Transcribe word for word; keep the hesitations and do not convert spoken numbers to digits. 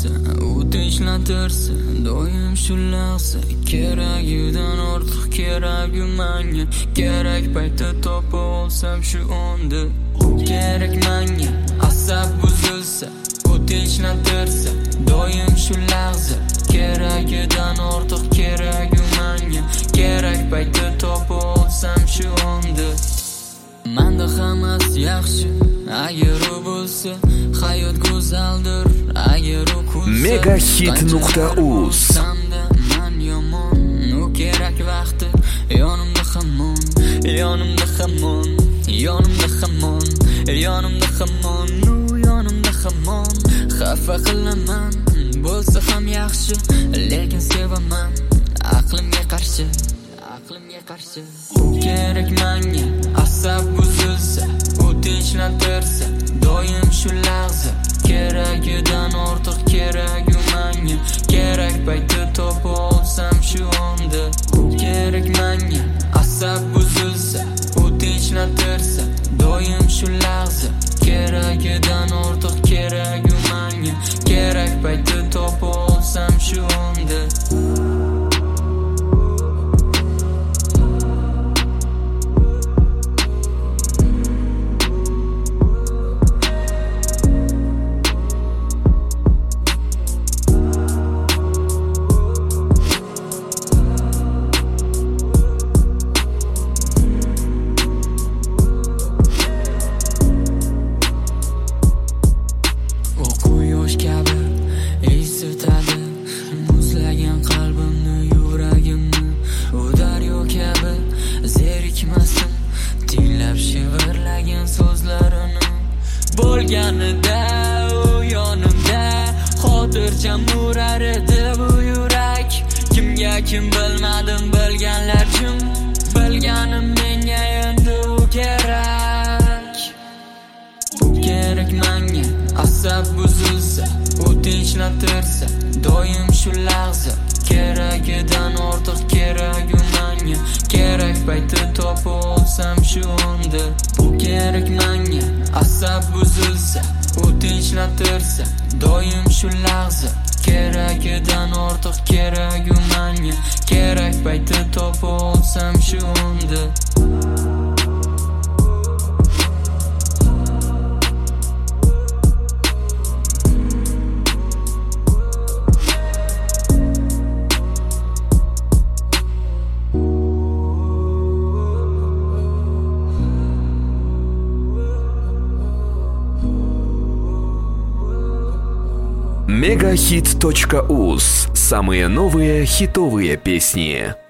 bo'lsa u tinchlantirsa, doim shu lahza keragidan ortiq keragi menga. Kerak paytda topib olsam shu onda. U kerak menga, asab buzilsa u tinchlantirsa, doim shu lahza keragidan ortiq keragi menga. Kerak paytda topib olsam shu onda. Menda hammasi yaxshi agar u bo'lsa, hayot go'zaldir agar u kulsa. megahit nuqta uz Man yomon, u kerak vaqti yonimda hamon, yonimda hamon, yonimda hamon, yonimda hamon, u yonimda hamon. Xafa qilaman, bo'lsa ham yaxshi, lekin sevaman aqlimga qarshi, aqlimga qarshi. U kerak menga, asab buzilsa u tinchlantirsa, doim shu lahza keragidan ortiq keragi menga. Kerak paytda topib olsam shu onda. U kerak menga, asab buzilsa u tinchlantirsa, doim shu lahza keragidan ortiq keragi menga. Kerak paytda topib olsam shu onda. Muzlagan qalbimni, yuragimni, u daryo kabi zerikmasin, tinglab shivirlagan so'zlarini. Bo'lganida u yonimda, xotirjam urar edi bu yurak. Kimga kim bilmadim, bilganlar kim, bilganim menga endi u kerak. U kerak menga, asab buzilsa u tinchlantirsa, doim shu lahza keragidan ortiq keragi menga. Kerak paytda topib olsam shu onda. Bu kerak menga, asab buzilsa u tinchlantirsa, doim shu lahza keragidan ortiq keragi menga. Kerak paytda topib olsam shu onda. мегахит точка уз. Самые новые хитовые песни.